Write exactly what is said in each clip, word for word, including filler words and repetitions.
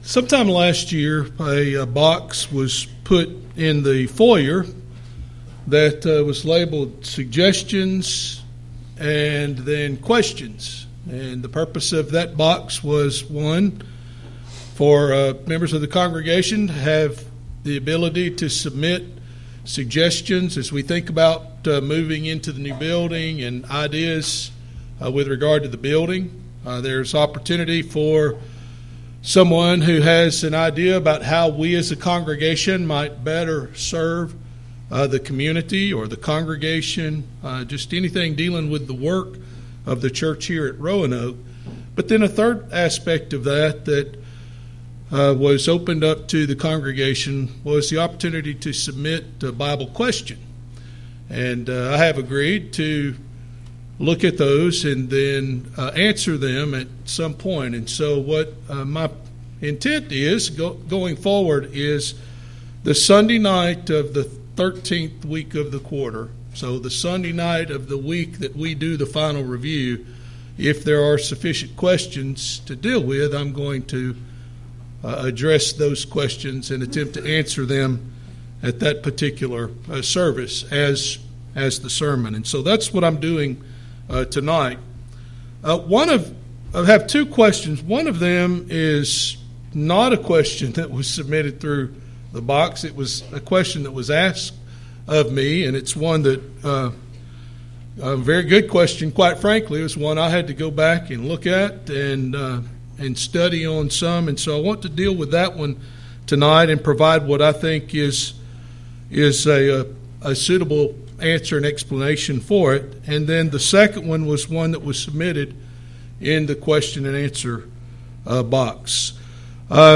Sometime last year, a, a box was put in the foyer that uh, was labeled suggestions and then questions. And the purpose of that box was, one, for uh, members of the congregation to have the ability to submit suggestions as we think about uh, moving into the new building and ideas uh, with regard to the building. Uh, there's opportunity for someone who has an idea about how we as a congregation might better serve uh, the community or the congregation, uh, just anything dealing with the work of the church here at Roanoke. But then a third aspect of that that uh, was opened up to the congregation was the opportunity to submit a Bible question. And uh, I have agreed to look at those and then uh, answer them at some point. And so what uh, my intent is go, going forward is the Sunday night of the thirteenth week of the quarter. So the Sunday night of the week that we do the final review, if there are sufficient questions to deal with, I'm going to uh, address those questions and attempt to answer them at that particular uh, service as as the sermon. And so that's what I'm doing Uh, tonight. Uh, one of I have two questions. One of them is not a question that was submitted through the box. It was a question that was asked of me, and it's one that uh, a very good question. Quite frankly, it was one I had to go back and look at and uh, and study on some. And so I want to deal with that one tonight and provide what I think is is a, a, a suitable answer and explanation for it. And then the second one was one that was submitted in the question and answer uh, box. Uh,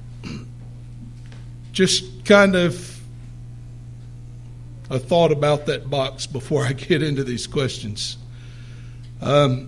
just kind of a thought about that box before I get into these questions. Um,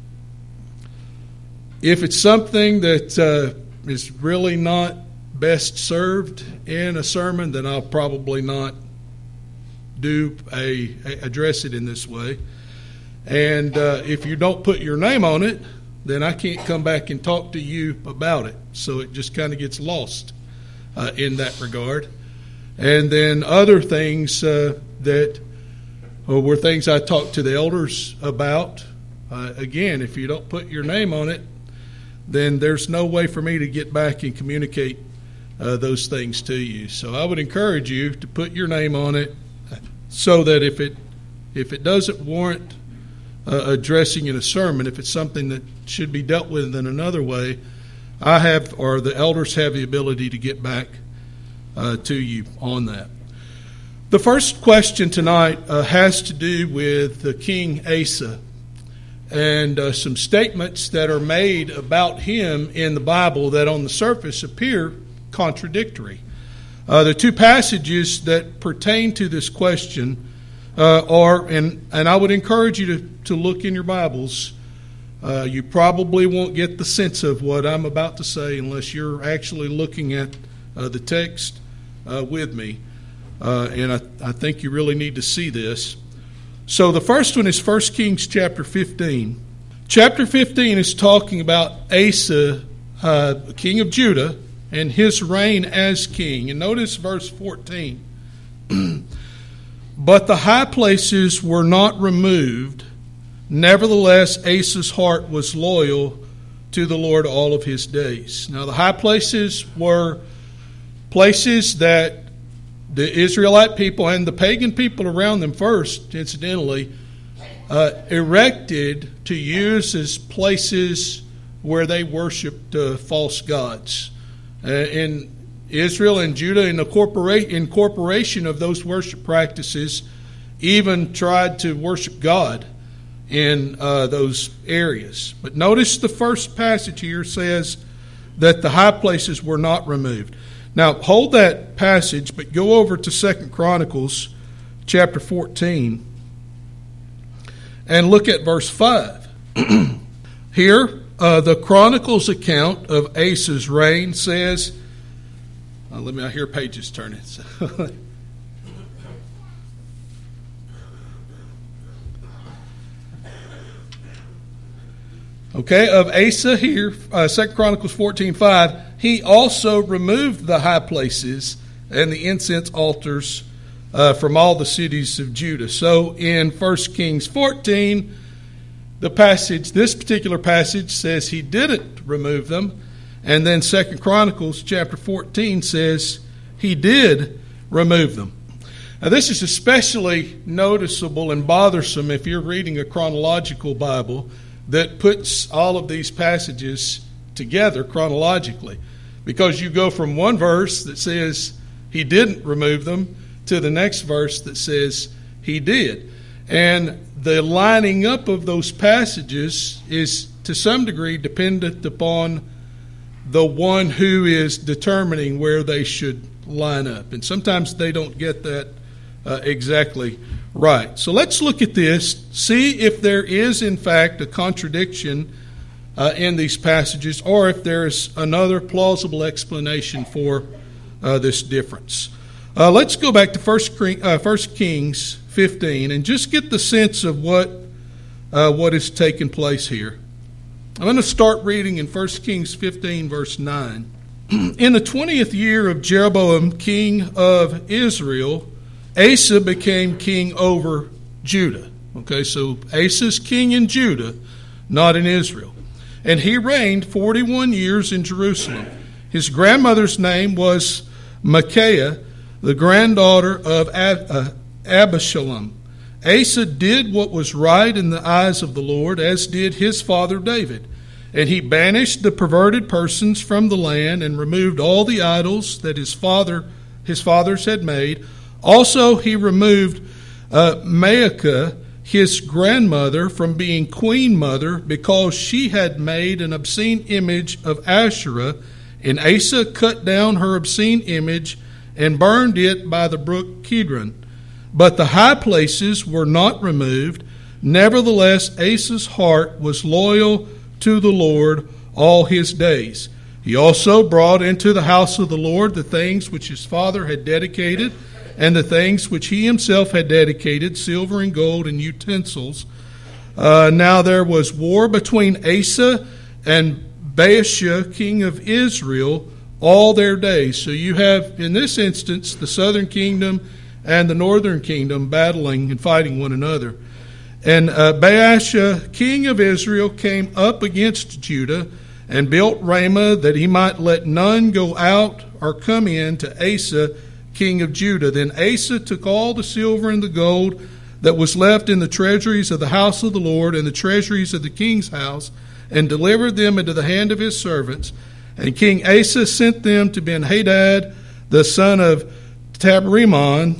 if it's something that uh, is really not best served in a sermon, then I'll probably not do a, a address it in this way. And uh, if you don't put your name on it, then I can't come back and talk to you about it. So it just kind of gets lost uh, in that regard. And then other things uh, that uh, were things I talked to the elders about. Uh, again, if you don't put your name on it, then there's no way for me to get back and communicate uh, those things to you. So I would encourage you to put your name on it, so that if it if it doesn't warrant uh, addressing in a sermon, if it's something that should be dealt with in another way, I have, or the elders have, the ability to get back uh, to you on that. The first question tonight uh, has to do with uh, King Asa and uh, some statements that are made about him in the Bible that on the surface appear contradictory. Uh, the two passages that pertain to this question uh, are, and, and I would encourage you to, to look in your Bibles. Uh, you probably won't get the sense of what I'm about to say unless you're actually looking at uh, the text uh, with me. Uh, and I, I think you really need to see this. So the first one is First Kings chapter fifteen. Chapter fifteen is talking about Asa, uh, king of Judah, and his reign as king. And notice verse fourteen. But the high places were not removed. Nevertheless, Asa's heart was loyal to the Lord all of his days. Now, the high places were places that the Israelite people and the pagan people around them first, incidentally, uh, erected to use as places where they worshipped uh, false gods. Uh, in Israel and Judah, in the corpora- incorporation of those worship practices, even tried to worship God in uh, those areas. But notice the first passage here says that the high places were not removed. Now, hold that passage, but go over to Second Chronicles chapter fourteen and look at verse five. Here, uh, the Chronicles account of Asa's reign says, uh, let me, I hear pages turning. Okay, of Asa here, uh, Second Chronicles fourteen five. he also removed the high places and the incense altars uh, from all the cities of Judah. So in First Kings fourteen, the passage, this particular passage says he didn't remove them. And then Second Chronicles chapter fourteen says he did remove them. Now this is especially noticeable and bothersome if you're reading a chronological Bible that puts all of these passages together chronologically. Because you go from one verse that says he didn't remove them to the next verse that says he did. And the lining up of those passages is to some degree dependent upon the one who is determining where they should line up. And sometimes they don't get that uh, exactly right. So let's look at this, see if there is in fact a contradiction uh, in these passages, or if there is another plausible explanation for uh, this difference. Uh, let's go back to First Kings fifteen and just get the sense of what uh, what is taking place here. I'm going to start reading in First Kings fifteen, verse nine. In the twentieth year of Jeroboam, king of Israel, Asa became king over Judah. Okay, so Asa's king in Judah, not in Israel. And he reigned forty-one years in Jerusalem. His grandmother's name was Micaiah, the granddaughter of Ab- uh, Abishalom. Asa did what was right in the eyes of the Lord, as did his father David. And he banished the perverted persons from the land and removed all the idols that his father his fathers had made. Also he removed uh, Maacah, his grandmother, from being queen mother because she had made an obscene image of Asherah. And Asa cut down her obscene image and burned it by the brook Kidron. But the high places were not removed. Nevertheless, Asa's heart was loyal to the Lord all his days. He also brought into the house of the Lord the things which his father had dedicated, and the things which he himself had dedicated, silver and gold and utensils. Uh, now there was war between Asa and Baasha, king of Israel, all their days. So you have, in this instance, the southern kingdom and the northern kingdom battling and fighting one another. And uh, Baasha, king of Israel, came up against Judah and built Ramah, that he might let none go out or come in to Asa, king of Judah. Then Asa took all the silver and the gold that was left in the treasuries of the house of the Lord and the treasuries of the king's house, and delivered them into the hand of his servants. And King Asa sent them to Ben-Hadad, the son of Tabrimon,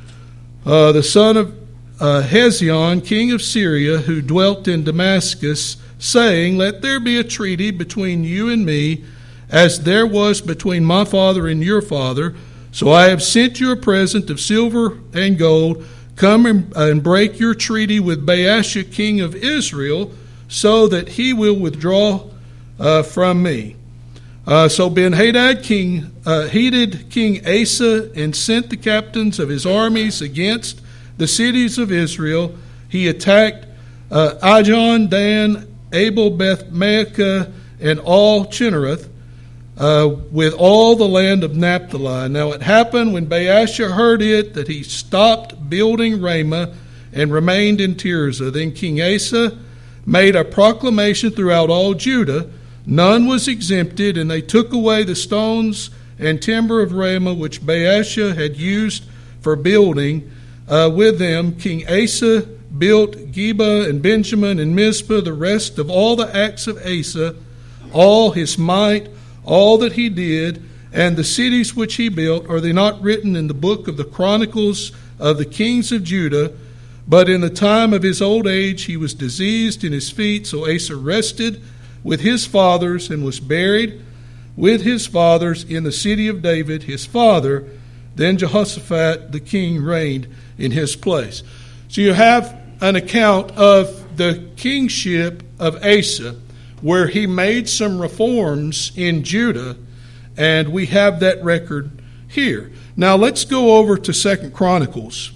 uh, the son of uh, Hezion, king of Syria, who dwelt in Damascus, saying, Let there be a treaty between you and me, as there was between my father and your father. So I have sent you a present of silver and gold. Come and, uh, and break your treaty with Baasha, king of Israel, so that he will withdraw uh, from me. Uh, so Ben-Hadad king uh, heeded King Asa and sent the captains of his armies against the cities of Israel. He attacked uh, Ijon, Dan, Abel, Beth Maacah, and all Chinnereth, uh, with all the land of Naphtali. Now it happened when Baasha heard it that he stopped building Ramah and remained in Tirzah. Then King Asa made a proclamation throughout all Judah. None was exempted, and they took away the stones and timber of Ramah which Baasha had used for building. Uh, with them, King Asa built Geba and Benjamin and Mizpah, the rest of all the acts of Asa, all his might, all that he did, and the cities which he built. Are they not written in the book of the Chronicles of the kings of Judah? But in the time of his old age he was diseased in his feet, so Asa rested with his fathers and was buried with his fathers in the city of David, his father. Then Jehoshaphat the king reigned in his place. So you have an account of the kingship of Asa, where he made some reforms in Judah, and we have that record here. Now let's go over to Second Chronicles,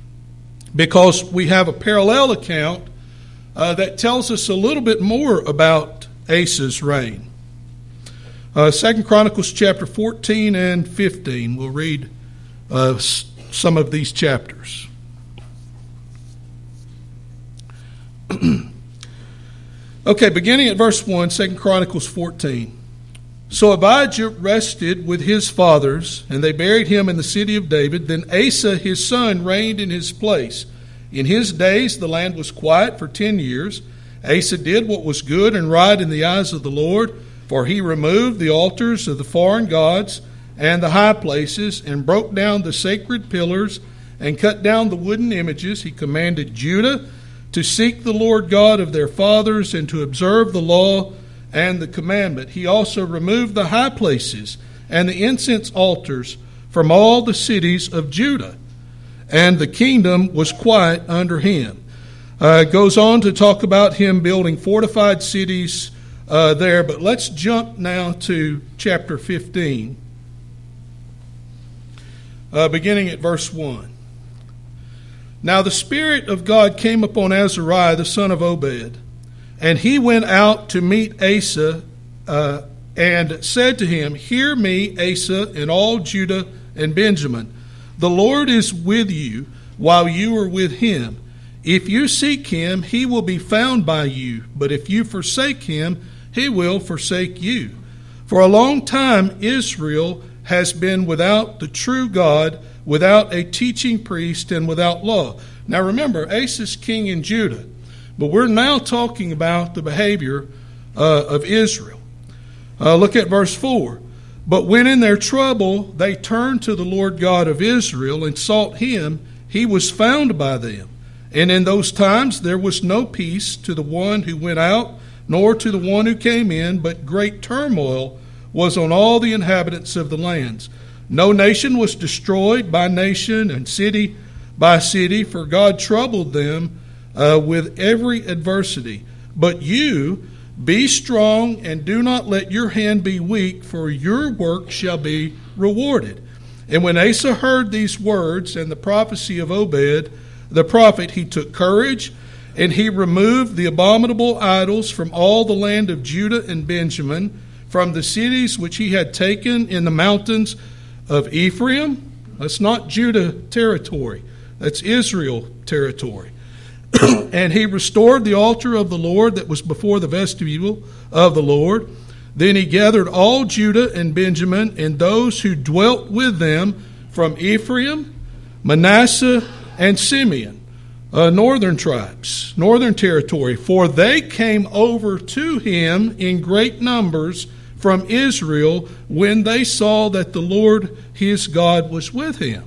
because we have a parallel account uh, that tells us a little bit more about Asa's reign. Uh, Second Chronicles chapter fourteen and fifteen. We'll read uh, s- some of these chapters. Okay, beginning at verse one, Second Chronicles fourteen. So Abijah rested with his fathers, and they buried him in the city of David. Then Asa his son reigned in his place. In his days the land was quiet for ten years. Asa did what was good and right in the eyes of the Lord, for he removed the altars of the foreign gods and the high places, and broke down the sacred pillars, and cut down the wooden images. He commanded Judah to seek the Lord God of their fathers, and to observe the law and the commandment. He also removed the high places and the incense altars from all the cities of Judah, and the kingdom was quiet under him. Uh, it goes on to talk about him building fortified cities uh, there, but let's jump now to chapter fifteen, uh, beginning at verse one. Now the Spirit of God came upon Azariah, the son of Obed, and he went out to meet Asa uh, and said to him, Hear me, Asa, and all Judah and Benjamin. The Lord is with you while you are with him. If you seek him, he will be found by you. But if you forsake him, he will forsake you. For a long time Israel has been without the true God, without a teaching priest, and without law. Now remember, Asa's king in Judah. But we're now talking about the behavior uh, of Israel. Uh, look at verse four. But when in their trouble they turned to the Lord God of Israel and sought him, he was found by them. And in those times there was no peace to the one who went out, nor to the one who came in, but great turmoil was on all the inhabitants of the lands. No nation was destroyed by nation, and city by city, for God troubled them uh, with every adversity. But you, be strong, and do not let your hand be weak, for your work shall be rewarded. And when Asa heard these words and the prophecy of Obed the prophet, he took courage, and he removed the abominable idols from all the land of Judah and Benjamin, from the cities which he had taken in the mountains of Ephraim. That's not Judah territory, that's Israel territory. And he restored the altar of the Lord that was before the vestibule of the Lord. Then he gathered all Judah and Benjamin, and those who dwelt with them from Ephraim, Manasseh, and Simeon, uh, northern tribes, northern territory, for they came over to him in great numbers from Israel when they saw that the Lord his God was with him.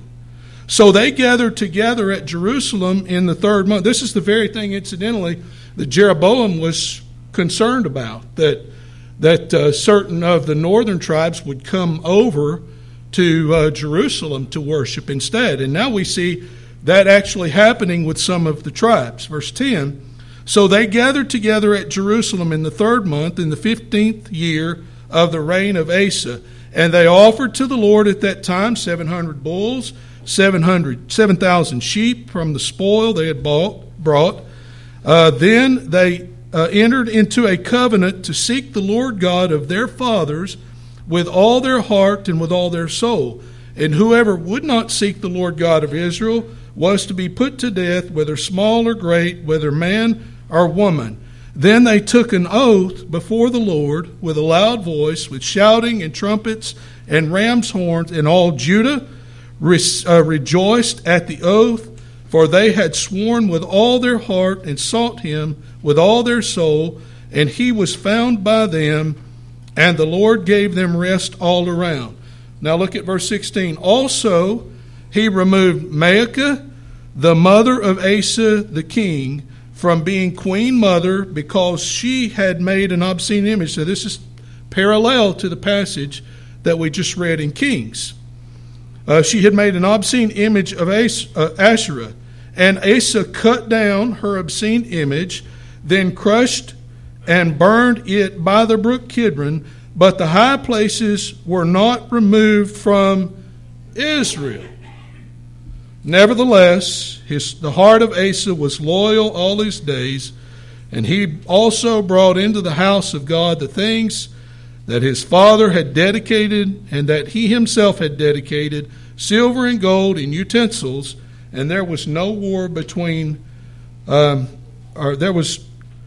So they gathered together at Jerusalem in the third month. This is the very thing, incidentally, that Jeroboam was concerned about, that that uh, certain of the northern tribes would come over to uh, Jerusalem to worship instead. And now we see that actually happening with some of the tribes. Verse ten, so they gathered together at Jerusalem in the third month, in the fifteenth year of the reign of Asa. And they offered to the Lord at that time seven hundred bulls, seven hundred, seven thousand sheep from the spoil they had bought, brought. Uh, then they uh, entered into a covenant to seek the Lord God of their fathers with all their heart and with all their soul. And whoever would not seek the Lord God of Israel was to be put to death, whether small or great, whether man or woman. Then they took an oath before the Lord with a loud voice, with shouting and trumpets and ram's horns, and all Judah re- uh, rejoiced at the oath, for they had sworn with all their heart and sought him with all their soul, and he was found by them, and the Lord gave them rest all around. Now look at verse sixteen. Also he removed Maacah, the mother of Asa the king, from being queen mother, because she had made an obscene image. So this is parallel to the passage that we just read in Kings. Uh, she had made an obscene image of Asherah, and Asa cut down her obscene image, then crushed and burned it by the brook Kidron, but the high places were not removed from Israel. Nevertheless, his, the heart of Asa was loyal all his days, and he also brought into the house of God the things that his father had dedicated and that he himself had dedicated silver and gold and utensils, and there was no war between, um, or there was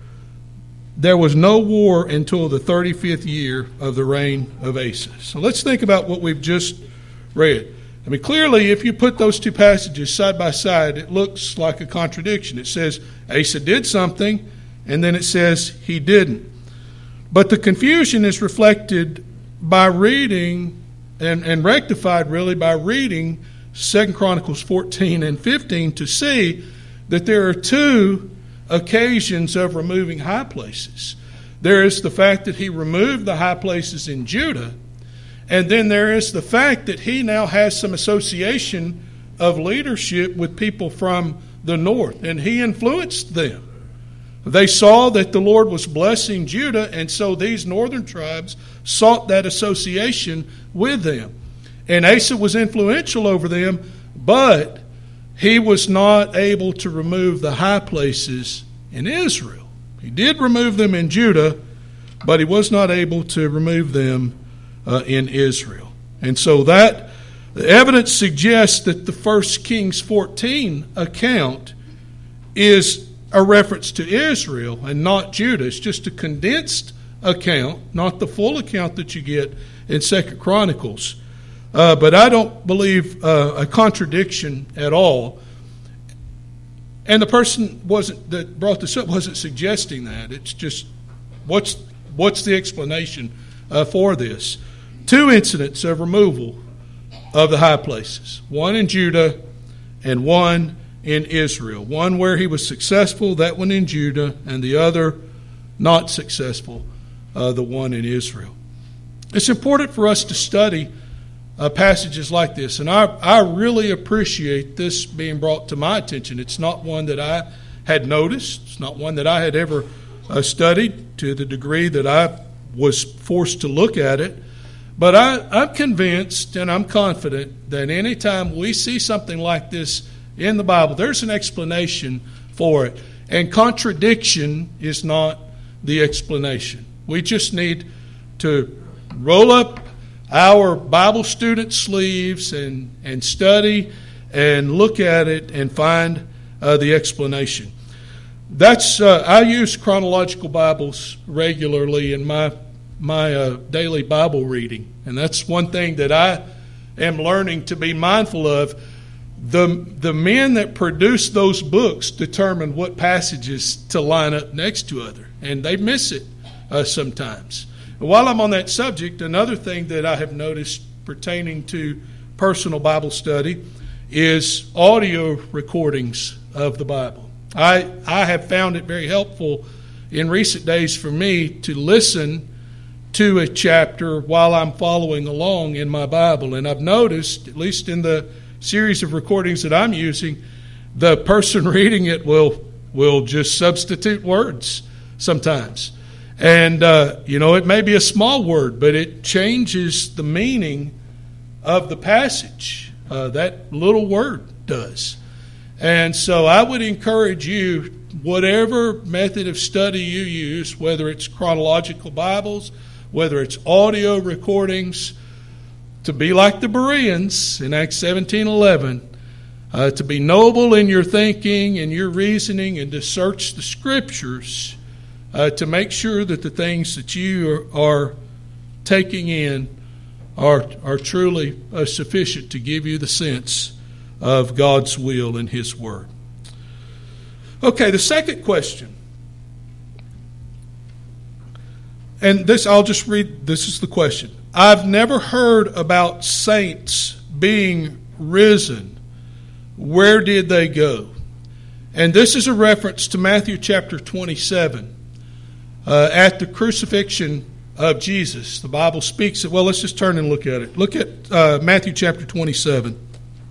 there was no war until the thirty-fifth year of the reign of Asa. So let's think about what we've just read. I mean, clearly, if you put those two passages side by side, it looks like a contradiction. It says Asa did something, and then it says he didn't. But the confusion is reflected by reading and, and rectified really by reading Second Chronicles fourteen and fifteen to see that there are two occasions of removing high places. There is the fact that he removed the high places in Judah, and then there is the fact that he now has some association of leadership with people from the north, and he influenced them. They saw that the Lord was blessing Judah, and so these northern tribes sought that association with them. And Asa was influential over them, but he was not able to remove the high places in Israel. He did remove them in Judah, but he was not able to remove them uh, in Israel. And so that the evidence suggests that the First Kings fourteen account is a reference to Israel and not Judah. It's just a condensed account, not the full account that you get in Second Chronicles. Uh, but I don't believe uh, a contradiction at all. And the person wasn't that brought this up wasn't suggesting that. It's just what's what's the explanation uh, for this? Two incidents of removal of the high places. One in Judah and one in Israel. One where he was successful, that one in Judah, and the other not successful, uh, the one in Israel. It's important for us to study uh, passages like this, and I, I really appreciate this being brought to my attention. It's not one that I had noticed. It's not one that I had ever uh, studied to the degree that I was forced to look at it. But I, I'm convinced and I'm confident that anytime we see something like this in the Bible, there's an explanation for it. And contradiction is not the explanation. We just need to roll up our Bible student sleeves and, and study and look at it and find uh, the explanation. That's uh, I use chronological Bibles regularly in my my uh, daily Bible reading, and that's one thing that I am learning to be mindful of. The the men that produce those books determine what passages to line up next to other, and they miss it uh, sometimes. And while I'm on that subject, another thing that I have noticed pertaining to personal Bible study is audio recordings of the Bible. I I have found it very helpful in recent days for me to listen to a chapter while I'm following along in my Bible, and I've noticed, at least in the series of recordings that I'm using, the person reading it will will just substitute words sometimes. And, uh, you know, it may be a small word, but it changes the meaning of the passage. Uh, that little word does. And so I would encourage you, whatever method of study you use, whether it's chronological Bibles, whether it's audio recordings, to be like the Bereans in Acts seventeen eleven, uh, to be noble in your thinking and your reasoning, and to search the Scriptures uh, to make sure that the things that you are, are taking in are, are truly uh, sufficient to give you the sense of God's will and His Word. Okay, the second question. And this, I'll just read, this is the question. I've never heard about saints being risen. Where did they go? And this is a reference to Matthew chapter twenty-seven. Uh, at the crucifixion of Jesus, the Bible speaks it. Well, let's just turn and look at it. Look at uh, Matthew chapter twenty-seven.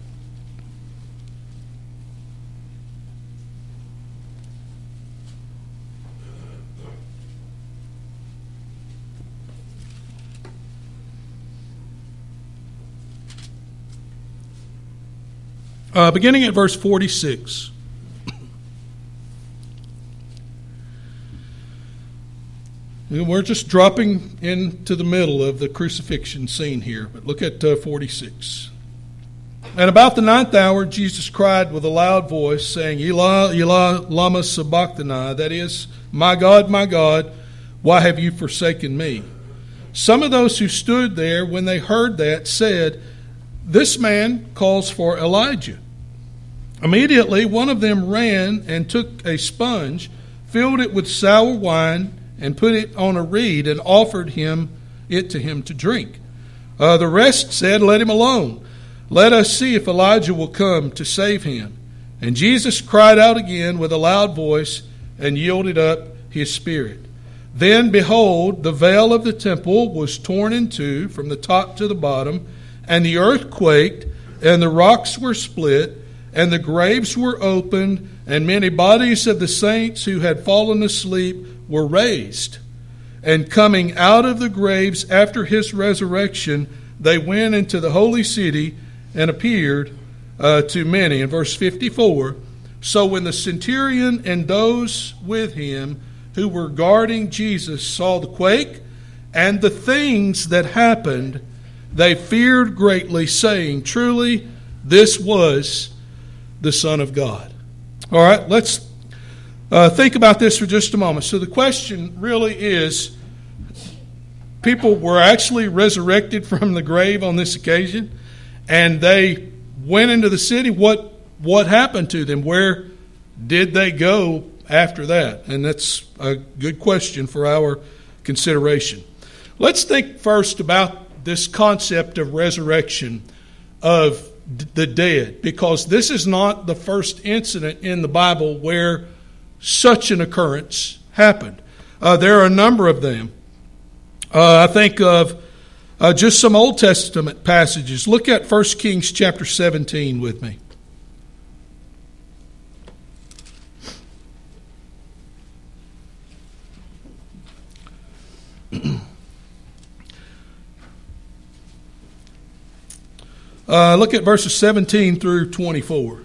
Uh, beginning at verse forty-six. We're just dropping into the middle of the crucifixion scene here. But look at uh, forty-six. And about the ninth hour, Jesus cried with a loud voice, saying, Eli, Eli, lama sabachthani, that is, My God, my God, why have you forsaken me? Some of those who stood there, when they heard that, said, This man calls for Elijah. Immediately, one of them ran and took a sponge, filled it with sour wine, and put it on a reed, and offered him it to him to drink. Uh, the rest said, Let him alone. Let us see if Elijah will come to save him. And Jesus cried out again with a loud voice, and yielded up his spirit. Then, behold, the veil of the temple was torn in two from the top to the bottom, and the earth quaked, and the rocks were split, and the graves were opened, and many bodies of the saints who had fallen asleep were raised. And coming out of the graves after his resurrection, they went into the holy city and appeared uh, to many. In verse fifty-four, so when the centurion and those with him who were guarding Jesus saw the quake and the things that happened, they feared greatly, saying, Truly, this was the Son of God. All right, let's uh, think about this for just a moment. So the question really is, people were actually resurrected from the grave on this occasion, and they went into the city. What what happened to them? Where did they go after that? And that's a good question for our consideration. Let's think first about this concept of resurrection of the dead, because this is not the first incident in the Bible where such an occurrence happened. Uh, there are a number of them. Uh, I think of uh, just some Old Testament passages. Look at First Kings chapter seventeen with me. Uh, look at verses seventeen through twenty-four.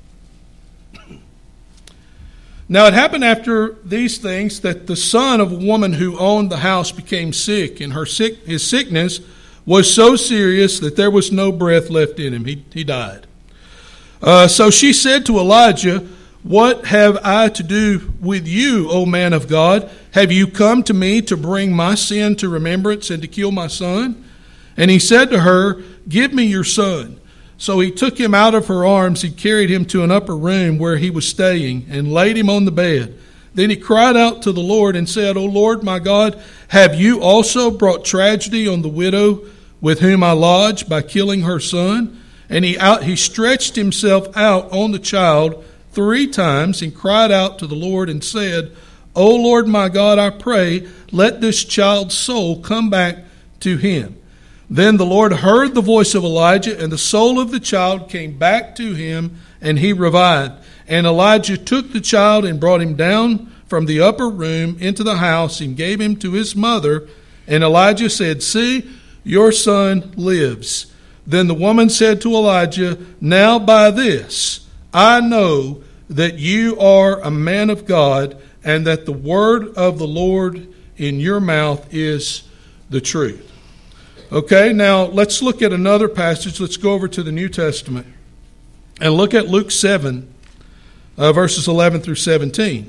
Now it happened after these things that the son of a woman who owned the house became sick, and her sick, his sickness was so serious that there was no breath left in him. He, he died. Uh, so she said to Elijah, What have I to do with you, O man of God? Have you come to me to bring my sin to remembrance and to kill my son? And he said to her, Give me your son. So he took him out of her arms and carried him to an upper room where he was staying and laid him on the bed. Then he cried out to the Lord and said, O Lord my God, have you also brought tragedy on the widow with whom I lodged by killing her son? And he out, he stretched himself out on the child three times and cried out to the Lord and said, O Lord my God, I pray, let this child's soul come back to him. Then the Lord heard the voice of Elijah, and the soul of the child came back to him, and he revived. And Elijah took the child and brought him down from the upper room into the house and gave him to his mother. And Elijah said, See, your son lives. Then the woman said to Elijah, Now by this I know that you are a man of God, and that the word of the Lord in your mouth is the truth. Okay, now let's look at another passage. Let's go over to the New Testament and look at Luke seven, uh, verses eleven through seventeen.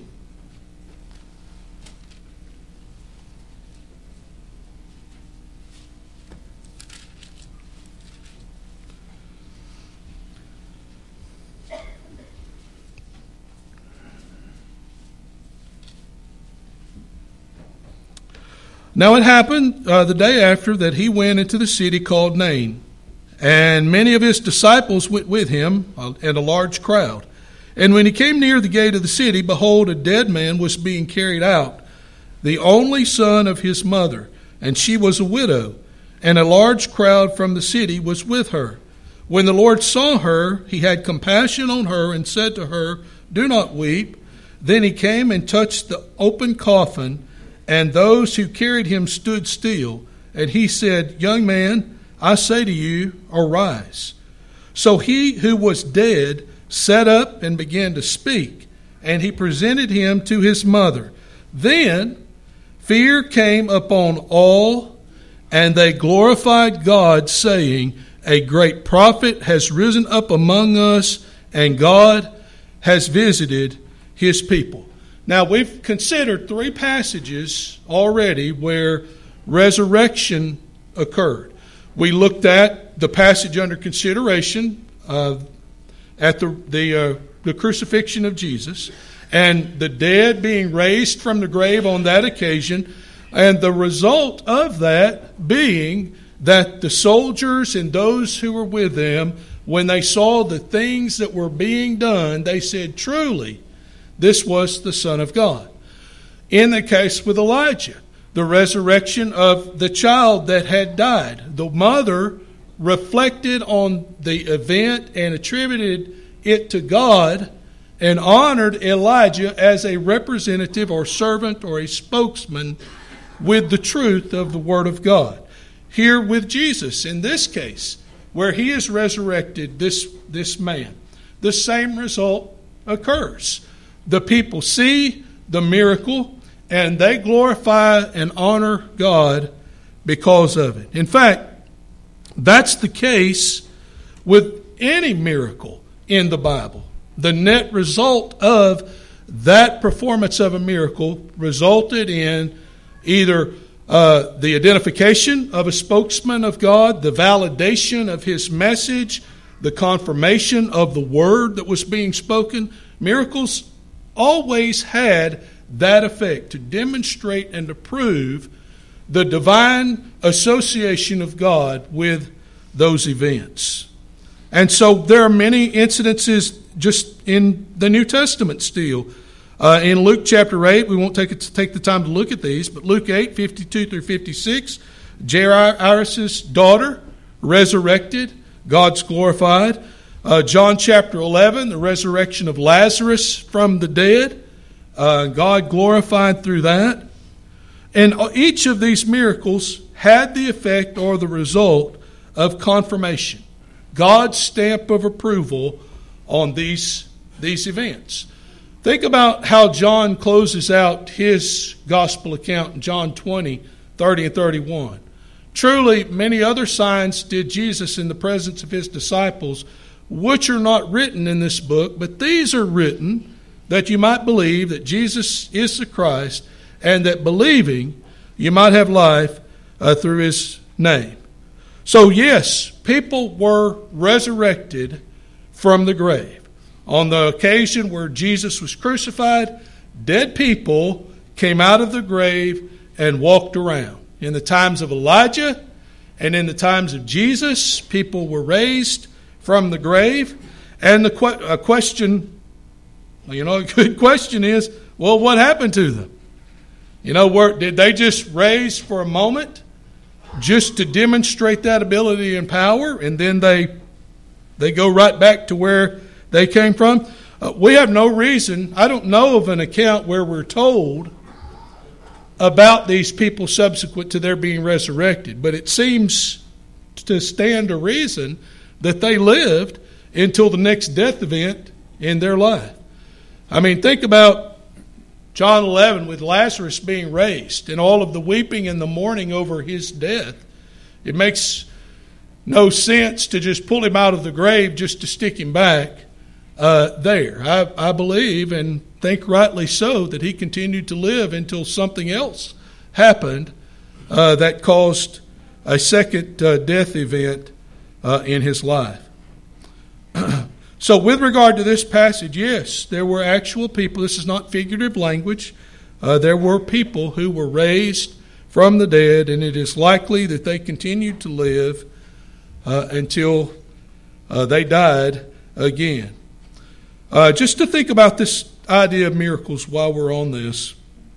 Now it happened uh, the day after that he went into the city called Nain, and many of his disciples went with him, uh, and a large crowd. And when he came near the gate of the city, behold, a dead man was being carried out, the only son of his mother, and she was a widow, and a large crowd from the city was with her. When the Lord saw her, he had compassion on her and said to her, Do not weep. Then he came and touched the open coffin, and those who carried him stood still. And he said, Young man, I say to you, arise. So he who was dead sat up and began to speak, and he presented him to his mother. Then fear came upon all, and they glorified God, saying, a great prophet has risen up among us, and God has visited his people. Now, we've considered three passages already where resurrection occurred. We looked at the passage under consideration uh, at the the, uh, the crucifixion of Jesus, and the dead being raised from the grave on that occasion, and the result of that being that the soldiers and those who were with them, when they saw the things that were being done, they said, truly, this was the Son of God. In the case with Elijah, the resurrection of the child that had died, the mother reflected on the event and attributed it to God and honored Elijah as a representative or servant or a spokesman with the truth of the Word of God. Here with Jesus, in this case, where he is resurrected, this, this man, the same result occurs. The people see the miracle, and they glorify and honor God because of it. In fact, that's the case with any miracle in the Bible. The net result of that performance of a miracle resulted in either uh, the identification of a spokesman of God, the validation of his message, the confirmation of the word that was being spoken. Miracles always had that effect, to demonstrate and to prove the divine association of God with those events. And so there are many incidences just in the New Testament still. Uh, in Luke chapter eight, we won't take it, take the time to look at these, but Luke eight, fifty-two through fifty-six, Jairus' daughter resurrected, God's glorified. Uh, John chapter eleven, the resurrection of Lazarus from the dead, uh, God glorified through that. And each of these miracles had the effect or the result of confirmation, God's stamp of approval on these, these events. Think about how John closes out his gospel account in John twenty, thirty and thirty-one. Truly, many other signs did Jesus in the presence of his disciples, which are not written in this book, but these are written that you might believe that Jesus is the Christ, and that believing you might have life uh, through his name. So yes, people were resurrected from the grave. On the occasion where Jesus was crucified, dead people came out of the grave and walked around. In the times of Elijah and in the times of Jesus, people were raised from the grave. And the que- a question, you know, a good question is, well, what happened to them? You know, were, did they just raise for a moment just to demonstrate that ability and power, and then they they go right back to where they came from? Uh, we have no reason, I don't know of an account where we're told about these people subsequent to their being resurrected, but it seems to stand to reason that they lived until the next death event in their life. I mean, think about John eleven with Lazarus being raised and all of the weeping and the mourning over his death. It makes no sense to just pull him out of the grave just to stick him back uh, there. I, I believe, and think rightly so, that he continued to live until something else happened uh, that caused a second uh, death event uh, in his life. So with regard to this passage, yes, there were actual people. This is not figurative language. Uh, there were people who were raised from the dead, and it is likely that they continued to live uh, until uh, they died again. Uh, just to think about this idea of miracles while we're on this.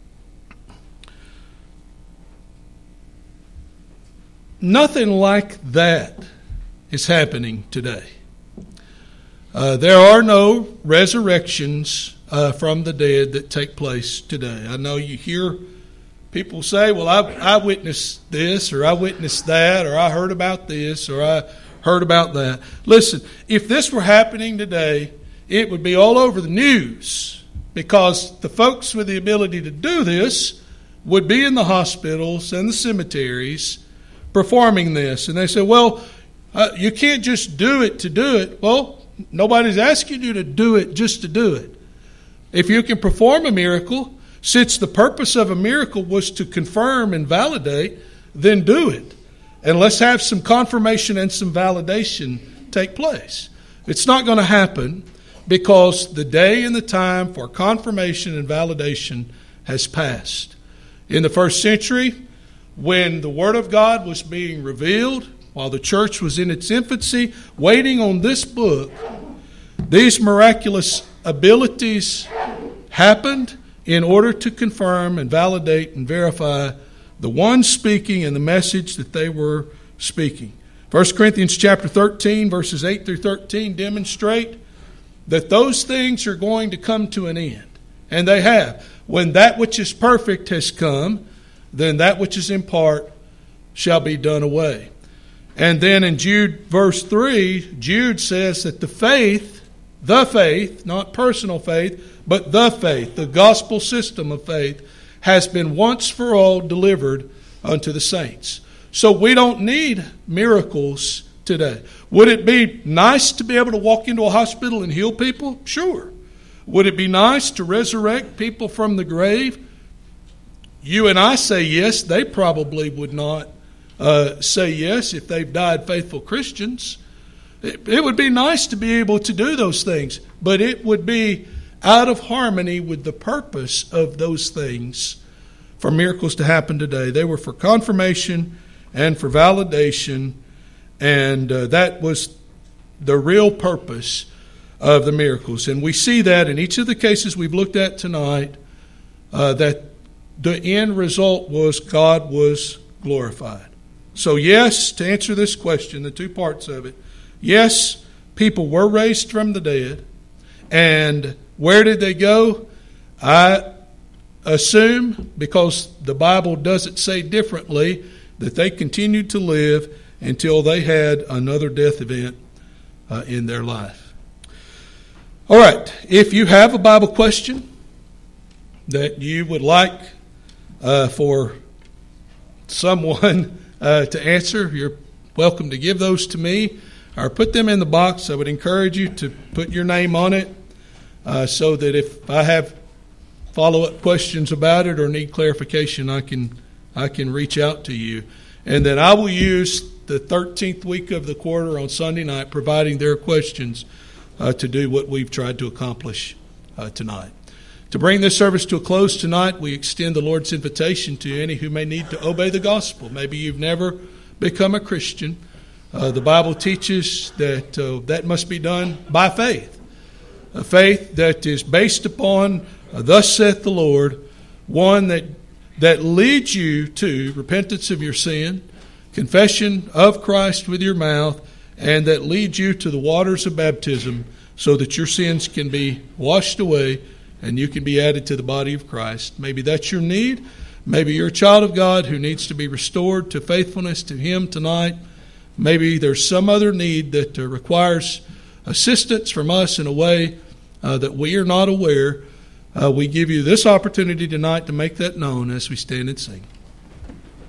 Nothing like that is happening today. Uh, there are no resurrections uh, from the dead that take place today. I know you hear people say, well, I, I witnessed this, or I witnessed that, or I heard about this, or I heard about that. Listen, if this were happening today, it would be all over the news, because the folks with the ability to do this would be in the hospitals and the cemeteries performing this. And they say, well, uh, you can't just do it to do it. Well, nobody's asking you to do it just to do it. If you can perform a miracle, since the purpose of a miracle was to confirm and validate, then do it. And let's have some confirmation and some validation take place. It's not going to happen because the day and the time for confirmation and validation has passed. In the first century, when the Word of God was being revealed, while the church was in its infancy, waiting on this book, these miraculous abilities happened in order to confirm and validate and verify the one speaking and the message that they were speaking. First Corinthians chapter thirteen, verses eight through thirteen demonstrate that those things are going to come to an end. And they have. When that which is perfect has come, then that which is in part shall be done away. And then in Jude verse three, Jude says that the faith, the faith, not personal faith, but the faith, the gospel system of faith, has been once for all delivered unto the saints. So we don't need miracles today. Would it be nice to be able to walk into a hospital and heal people? Sure. Would it be nice to resurrect people from the grave? You and I say yes. They probably would not uh, say yes if they've died faithful Christians. It, it would be nice to be able to do those things, but it would be out of harmony with the purpose of those things for miracles to happen today. They were for confirmation and for validation, and uh, that was the real purpose of the miracles. And we see that in each of the cases we've looked at tonight, uh, that the end result was God was glorified. So yes, to answer this question, the two parts of it, yes, people were raised from the dead, and where did they go? I assume, because the Bible doesn't say differently, that they continued to live until they had another death event uh, in their life. All right, if you have a Bible question that you would like uh, for someone uh, to answer, you're welcome to give those to me or put them in the box. I would encourage you to put your name on it uh, so that if I have follow-up questions about it or need clarification, I can I can reach out to you. And then I will use the thirteenth week of the quarter on Sunday night, providing their questions, uh, to do what we've tried to accomplish uh, tonight. To bring this service to a close tonight, we extend the Lord's invitation to any who may need to obey the gospel. Maybe you've never become a Christian. Uh, the Bible teaches that uh, that must be done by faith. A faith that is based upon uh, thus saith the Lord, one that that leads you to repentance of your sin, confession of Christ with your mouth, and that leads you to the waters of baptism so that your sins can be washed away and you can be added to the body of Christ. Maybe that's your need. Maybe you're a child of God who needs to be restored to faithfulness to Him tonight. Maybe there's some other need that uh, requires assistance from us in a way uh, that we are not aware. Uh, we give you this opportunity tonight to make that known as we stand and sing.